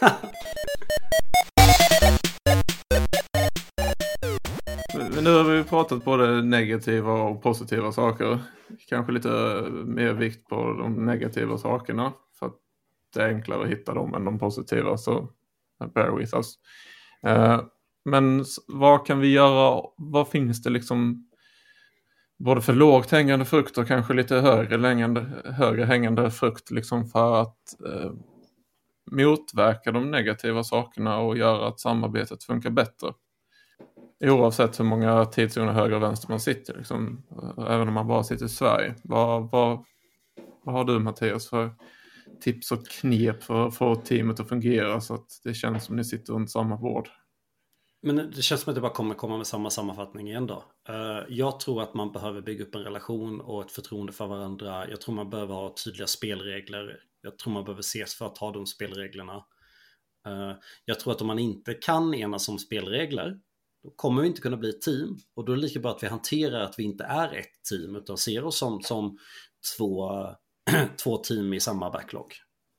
Men nu har vi pratat både negativa och positiva saker. Kanske lite mer vikt på de negativa sakerna. För att det är enklare att hitta dem än de positiva. Så bear with us. Men vad kan vi göra? Vad finns det liksom både för lågt hängande frukt och kanske lite högre hängande frukt liksom för att motverka de negativa sakerna och göra att samarbetet funkar bättre? Oavsett hur många tidszoner höger och vänster man sitter. Liksom, även om man bara sitter i Sverige. Vad har du, Mattias, för tips och knep för att få teamet att fungera så att det känns som ni sitter runt samma bord? Men det känns som att det bara kommer komma med samma sammanfattning igen då. Jag tror att man behöver bygga upp en relation och ett förtroende för varandra. Jag tror man behöver ha tydliga spelregler. Jag tror man behöver ses för att ha de spelreglerna. Jag tror att om man inte kan enas om spelregler, då kommer vi inte kunna bli ett team. Och då är det lika bra att vi hanterar att vi inte är ett team utan ser oss som två team i samma backlog.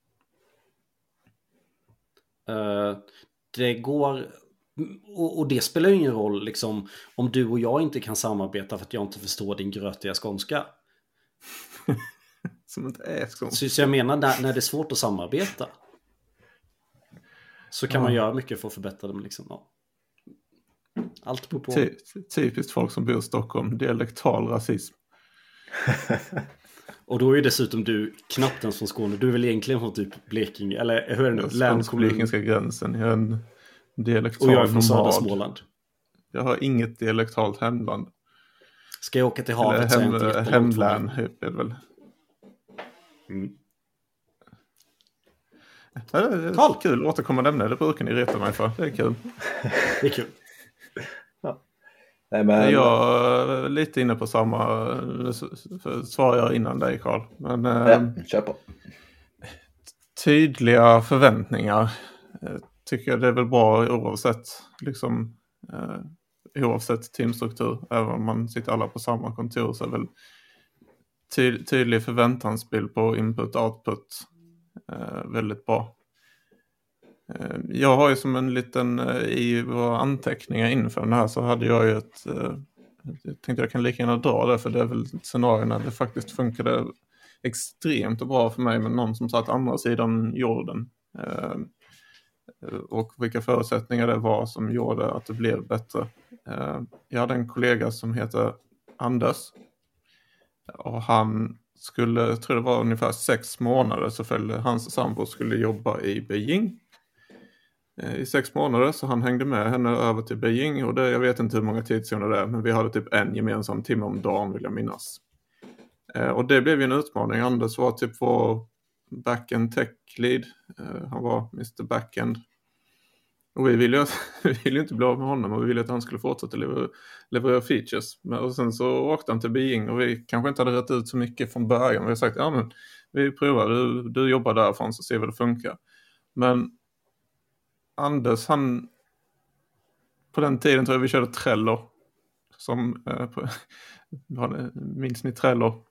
Det går... Och det spelar ju ingen roll liksom, om du och jag inte kan samarbeta för att jag inte förstår din grötiga skånska. Som inte är skånska. Så jag menar när det är svårt att samarbeta så kan man göra mycket för att förbättra dem liksom. Ja. Allt beror på. Typiskt folk som bor i Stockholm. Dialektal rasism. Och då är ju dessutom du knappt ens från Skåne. Du är väl egentligen från typ Blekinge. Eller hur är det nu? Svensk-blekinska gränsen. Jag är en dialektal och jag är från södra Småland. Jag har inget dialektalt hemland. Ska jag åka till havet så är jag inte jättelångt hemlän är det väl. Det är Carl. kul återkommande ämne, det brukar ni reta mig för. Det är kul. Det är kul. Nej, men... Jag är lite inne på samma, svarar jag innan dig Carl. Men kör på. tydliga förväntningar tycker jag det är väl bra oavsett liksom, oavsett teamstruktur. Även om man sitter alla på samma kontor så är väl tydlig förväntansbild på input-output väldigt bra. Jag har ju som en liten, i våra anteckningar inför den här så hade jag ju jag tänkte jag kan lika gärna dra det, för det är väl ett scenario när det faktiskt funkade extremt bra för mig med någon som satt andra sidan jorden. Och vilka förutsättningar det var som gjorde att det blev bättre. Jag hade en kollega som heter Anders. Och han skulle, jag tror det var ungefär 6 månader så följde hans sambo skulle jobba i Beijing. I 6 månader så han hängde med henne över till Beijing. Och jag vet inte hur många tidszoner det är, men vi hade typ en gemensam timme om dagen vill jag minnas. Och det blev ju en utmaning. Anders var typ vår backend tech lead. Han var Mr. Backend. Och vi ville ju inte bli av med honom och vi ville att han skulle fortsätta leverera features. Och sen så åkte han till Beijing och vi kanske inte hade rätt ut så mycket från början. Vi har sagt, ja men vi provar, du jobbar därifrån så ser vi det funkar. Men Anders, han på den tiden tror jag vi körde Trello. Som, minns ni Trello?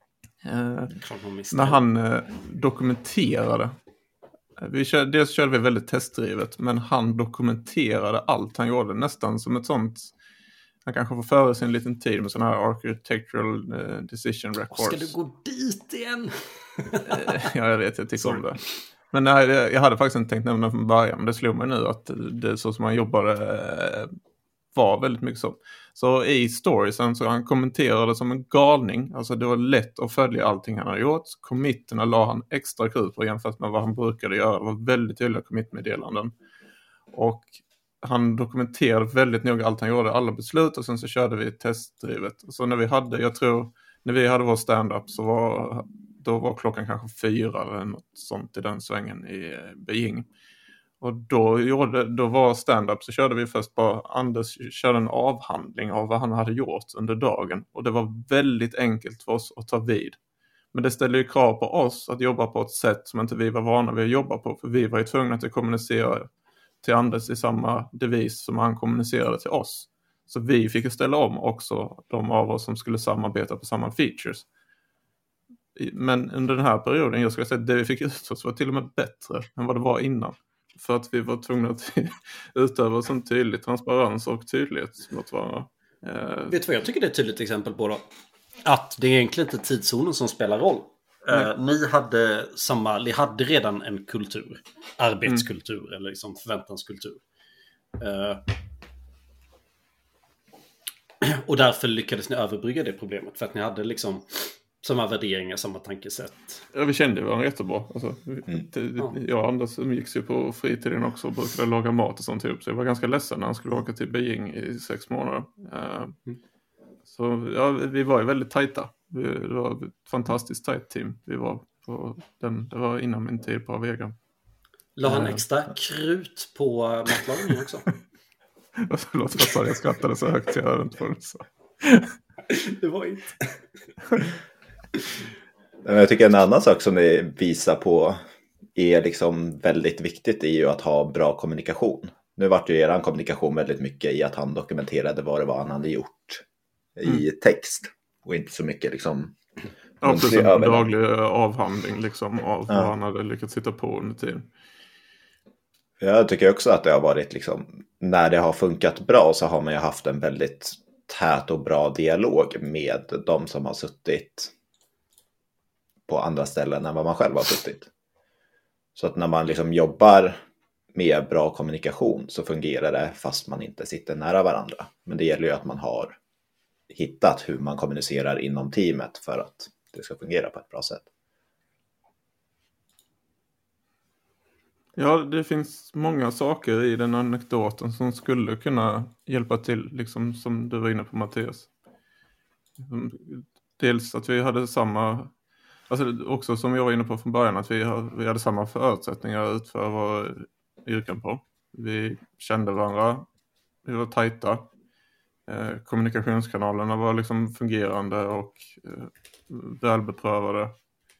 När han dokumenterade. Dels körde vi väldigt testdrivet, men han dokumenterade allt han gjorde. Nästan som ett sånt, han kanske får före sin liten tid med sådana här architectural decision records. Ska du gå dit igen? Ja, jag vet, jag tycker om det. Men nej, jag hade faktiskt inte tänkt nämna från början, men det slog mig nu att det är så som han jobbade var väldigt mycket så. Så i storiesen så han kommenterade som en galning. Alltså det var lätt att följa allting han hade gjort. Committerna la han extra krut på jämfört med vad han brukade göra. Det var väldigt tydliga commit-meddelanden. Och han dokumenterade väldigt noga allt han gjorde, alla beslut. Och sen så körde vi testdrivet. Så när vi hade vår stand-up så då var klockan kanske 4 eller något sånt i den svängen i Beijing. Och då var stand-up så körde vi först bara, Anders körde en avhandling av vad han hade gjort under dagen. Och det var väldigt enkelt för oss att ta vid. Men det ställde ju krav på oss att jobba på ett sätt som inte vi var vana vid att jobba på. För vi var ju tvungna att kommunicera till Anders i samma devis som han kommunicerade till oss. Så vi fick ställa om också de av oss som skulle samarbeta på samma features. Men under den här perioden, jag skulle säga att det vi fick utåt var till och med bättre än vad det var innan. För att vi var tvungna att utöva som tydlig transparens och tydlighet mot varandra. Vet du vad jag tycker det är ett tydligt exempel på då? Att det är egentligen inte tidszonen som spelar roll. Ni hade redan en kultur. Arbetskultur eller liksom förväntanskultur. Och därför lyckades ni överbrygga det problemet. För att ni hade liksom samma värderingar, samma tankesätt. Ja, vi kände varandra jättebra. Alltså, jag och Anders umgicks ju på fritiden också och brukade laga mat och sånt ihop. Så jag var ganska ledsen när han skulle åka till Beijing i 6 månader. Så ja, vi var ju väldigt tajta. Det var ett fantastiskt tajt team. Vi var på det var innan min tid på Avega. La han extra krut på matlagningen också? Förlåt, vad sa jag? Skrattade så högt jag hörde inte vad du sa. Det var inte. Jag tycker en annan sak som ni visar på är liksom väldigt viktigt är ju att ha bra kommunikation. Nu var ju er kommunikation väldigt mycket i att han dokumenterade vad det var han hade gjort i text. Och inte så mycket liksom... Ja, precis. En daglig avhandling liksom av vad han hade lyckats sitta på under tiden. Jag tycker också att det har varit liksom... När det har funkat bra så har man ju haft en väldigt tät och bra dialog med de som har suttit på andra ställen än vad man själv har suttit. Så att när man liksom jobbar med bra kommunikation så fungerar det fast man inte sitter nära varandra. Men det gäller ju att man har hittat hur man kommunicerar inom teamet för att det ska fungera på ett bra sätt. Ja, det finns många saker i den anekdoten som skulle kunna hjälpa till, liksom som du var inne på, Mattias. Dels att vi hade samma Alltså också som jag var inne på från början, att vi hade samma förutsättningar att utföra våra yrken på. Vi kände varandra, vi var tajta. Kommunikationskanalerna var liksom fungerande och välbeprövade.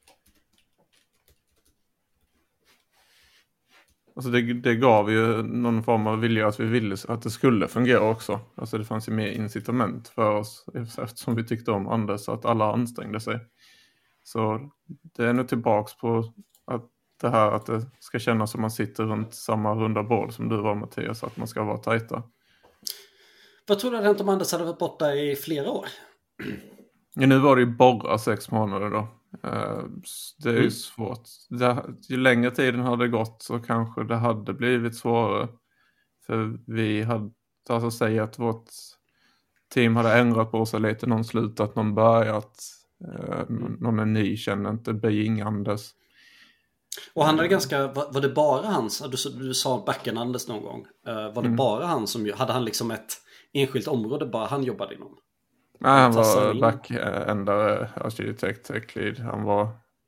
Alltså det gav ju någon form av vilja att vi ville att det skulle fungera också. Alltså det fanns ju mer incitament för oss eftersom vi tyckte om Anders, att alla ansträngde sig. Så det är nog tillbaks på att det här att det ska kännas som man sitter runt samma runda bord som du var, Mattias, att man ska vara tajta. Vad tror du hade hänt om Anders hade varit borta i flera år? Ja, nu var det ju bara 6 månader då. Det är ju svårt. Ju längre tiden hade gått så kanske det hade blivit svårare. För vi hade, alltså säga att vårt team hade ändrat på sig lite. Någon slutat, någon börjat. Någon är ny, känner inte beingandes. Och han hade ganska, var det bara hans, du sa backen Anders någon gång. Var det bara han som, hade han liksom ett enskilt område bara han jobbade inom? Nej, han var backendare, arkitekt, tech lead. Han var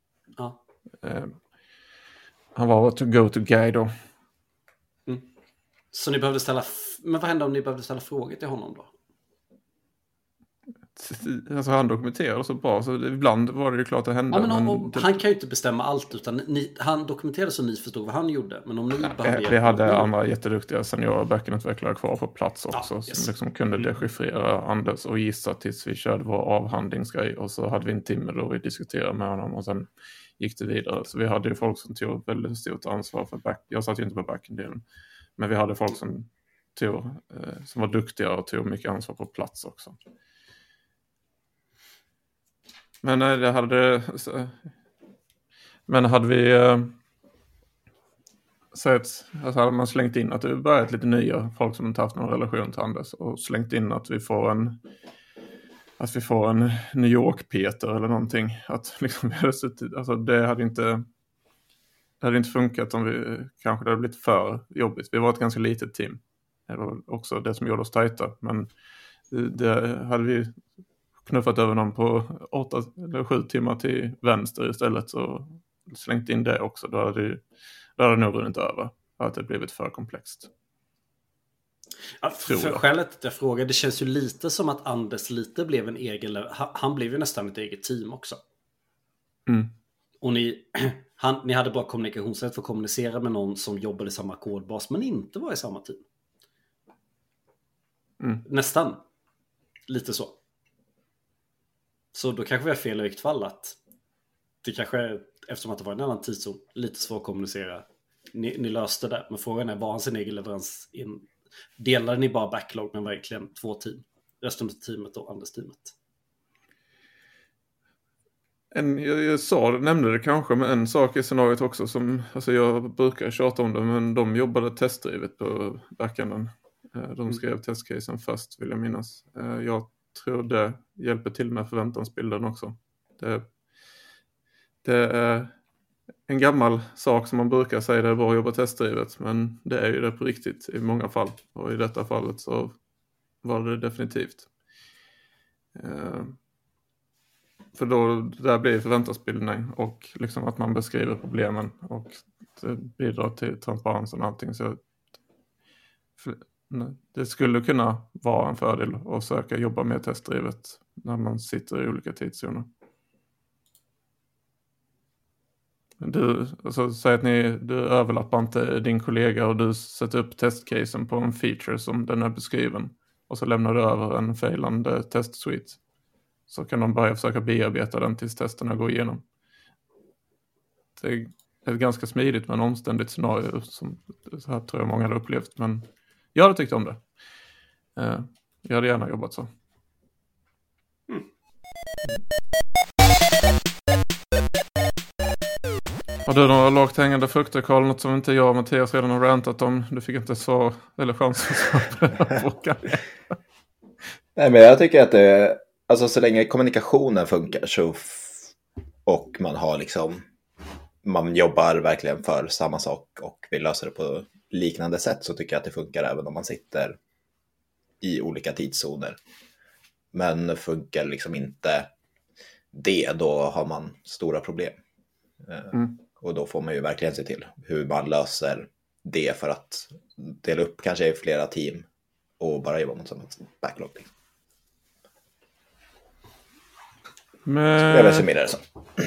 go-to-guy då. Så ni behövde ställa, men vad hände om ni behövde ställa frågor till honom då? Alltså han dokumenterade så bra, så ibland var det ju klart att hända. Ja, men han kan ju inte bestämma allt, utan han dokumenterade så ni förstod vad han gjorde. Men om ni behövde vi hade andra jätteduktiga seniora backendutvecklare kvar på plats också, yes. som liksom kunde dechiffrera Anders och gissa tills vi körde vår avhandlingsgrej, och så hade vi en timme då vi diskuterade med honom och sen gick det vidare. Så vi hade ju folk som tog väldigt stort ansvar för jag satt ju inte på backendelen, men vi hade folk som var duktiga och tog mycket ansvar på plats också. Men hade vi hade man slängt in att det börjat lite nya folk som inte haft någon relation till Anders, och slängt in att vi får en New York Peter eller någonting, att liksom alltså det hade inte funkat om det hade blivit för jobbigt. Vi var ett ganska litet team. Det var också det som gjorde oss tajta, men det hade vi knuffat över någon på 8 eller 7 timmar till vänster istället, så slängt in det också. Då hade det nog runnit över. Att det blivit för komplext. Ja, för skälet att jag frågar, det känns ju lite som att Anders lite blev en egen, han blev ju nästan ett eget team också. Och ni hade bara kommunikationsrätt för att kommunicera med någon som jobbade i samma kodbas men inte var i samma team. Nästan. Lite så. Så då kanske vi har fel i vilket fall, att det kanske är, eftersom att det var en annan tidszon, lite svårt att kommunicera. Ni löste det, men frågan är, var han sin egen leverans in? Delade ni bara backlog men verkligen 2 team? Resten av teamet och Anders teamet? Jag nämnde det kanske, men en sak i scenariot också som, alltså jag brukar tjata om det, men de jobbade testdrivet på backenden. De skrev testcasen först, vill jag minnas. Jag tror det hjälper till med förväntansbilden också. Det är en gammal sak som man brukar säga, det är bra att jobba testdrivet, men det är ju det på riktigt i många fall. Och i detta fallet så var det definitivt. För då där blir förväntansbildning och liksom att man beskriver problemen och det bidrar till transparensen och allting. Så det skulle kunna vara en fördel att söka jobba med testdrivet när man sitter i olika tidszoner. Säg att du överlappar inte din kollega och du sätter upp testcasen på en feature som den är beskriven och så lämnar du över en failande testsuite, så kan de börja försöka bearbeta den tills testerna går igenom. Det är ett ganska smidigt men omständigt scenario som så här tror jag många hade upplevt, men jag hade tyckt om det. Jag hade gärna jobbat så. Har du några lågt hängande frukter, Carl? Något som inte jag och Mattias redan har rantat om? Du fick inte svar eller chans att svara på den här frågan. Nej, men jag tycker att det, alltså så länge kommunikationen funkar så och man har liksom, man jobbar verkligen för samma sak och vill lösa det på liknande sätt, så tycker jag att det funkar även om man sitter i olika tidszoner. Men funkar liksom inte det, då har man stora problem. Och då får man ju verkligen se till hur man löser det för att dela upp kanske i flera team och bara jobba mot som ett backlog. Men... Jag vill summera det så.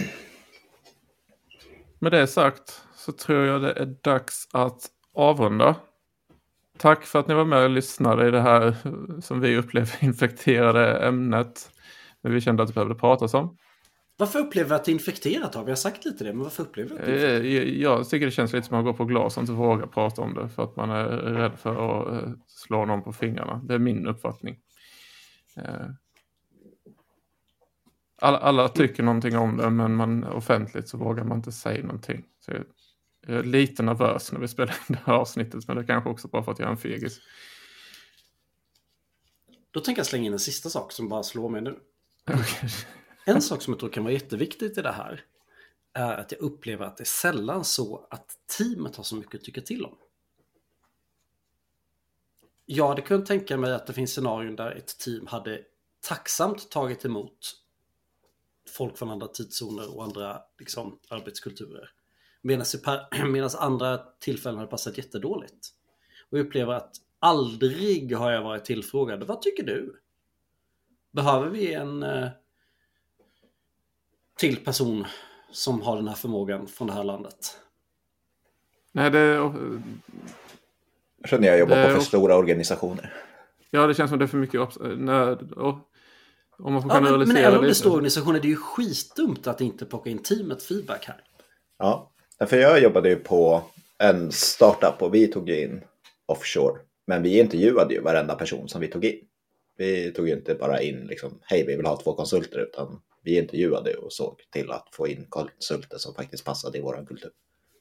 Med det sagt så tror jag det är dags att avrunda. Tack för att ni var med och lyssnade i det här som vi upplever infekterade ämnet. Men vi kände att det behövde pratas om. Varför upplever vi att det är infekterat? Har vi sagt lite det, men varför upplever vi att det är infekterat? Jag tycker det känns lite som att man går på glas och inte vågar prata om det. För att man är rädd för att slå någon på fingrarna. Det är min uppfattning. Alla tycker någonting om det, men offentligt så vågar man inte säga någonting. Så jag är lite nervös när vi spelar in det här avsnittet, men det är kanske också bara för att jag är en fegis. Då tänker jag slänga in en sista sak som bara slår mig nu. Okay. En sak som jag tror kan vara jätteviktigt i det här är att jag upplever att det är sällan så att teamet har så mycket att tycka till om. Jag hade kunnat tänka mig att det finns scenarion där ett team hade tacksamt tagit emot folk från andra tidszoner och andra liksom, arbetskulturer. Medan andra tillfällen har passat jättedåligt. Och jag upplever att aldrig har jag varit tillfrågad. Vad tycker du? Behöver vi en till person som har den här förmågan från det här landet? Nej, Jag känner jag jobbar på för stora organisationer. Ja, det känns som det är för mycket om man får men även om det är stora organisationer, det är ju skitdumt att inte plocka in teamet feedback här. Ja, för jag jobbade ju på en startup och vi tog in offshore. Men vi intervjuade ju varenda person som vi tog in. Vi tog ju inte bara in liksom, hej vi vill ha 2 konsulter, utan vi intervjuade och såg till att få in konsulter som faktiskt passade i våran kultur.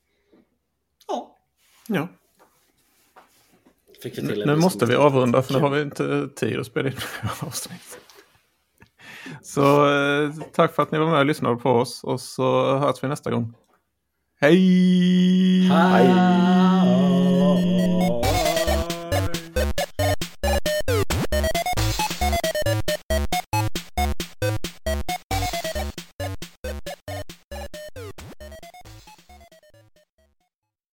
Ja. Fick vi till nu måste vi avrunda för nu har vi inte tid att spela in avsnitt. Så tack för att ni var med och lyssnade på oss och så hörs vi nästa gång. Hej! Hej!